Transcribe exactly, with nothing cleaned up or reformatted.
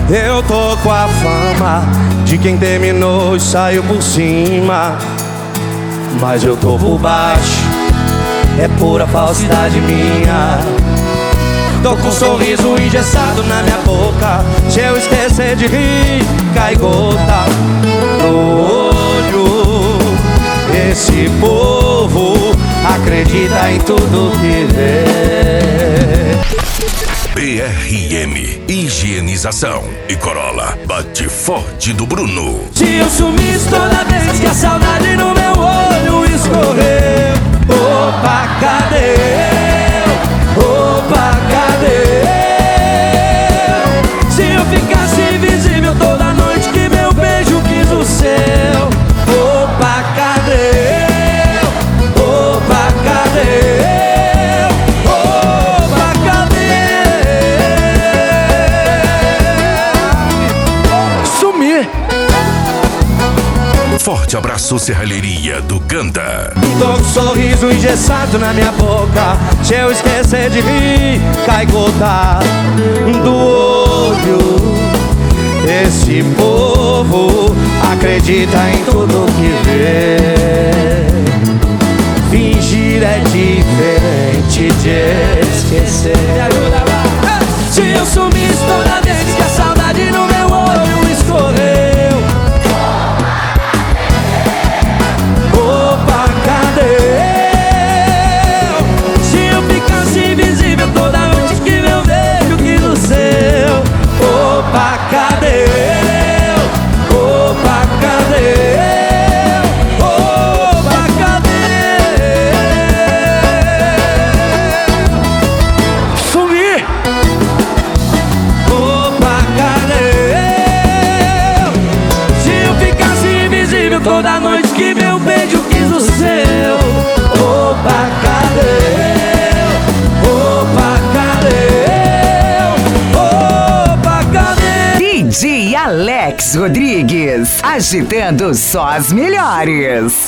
Eu tô com a fama de quem terminou e saiu por cima, mas eu tô por baixo, é pura falsidade minha. Tô com um sorriso engessado na minha boca, se eu esquecer de rir, cai gota no olho. Esse povo acredita em tudo que vê. B R M, higienização e Corolla, bate forte do Bruno. Se eu sumisse toda vez que a saudade no meu olho escorreu, opa, cadê eu? Opa, cadê eu? Se eu ficasse invisível toda noite que meu beijo quis o seu, opa, cadê eu? Opa, cadê eu? Opa, cadê? Sumir. Forte abraço, serralheria do Ganda. Tô com um sorriso engessado na minha boca, se eu esquecer de rir, cai gota do olho. Esse povo acredita em tudo que vê. Fingir é diferente de esquecer. Me ajuda lá. Se eu sumisse toda vez que a saudade no meu olho escorreu, opa, cadê eu? Se eu ficasse invisível toda noite que meu beijo quis o seu, opa, cadê eu? Opa, cadê eu? Opa, cadê? Sumi! Opa, cadê eu? Se eu ficasse invisível toda noite que meu beijo quis o seu, opa, cadê eu? Opa, cadê eu? Opa, cadê? D J Alex Rodrigues, agitando só as melhores.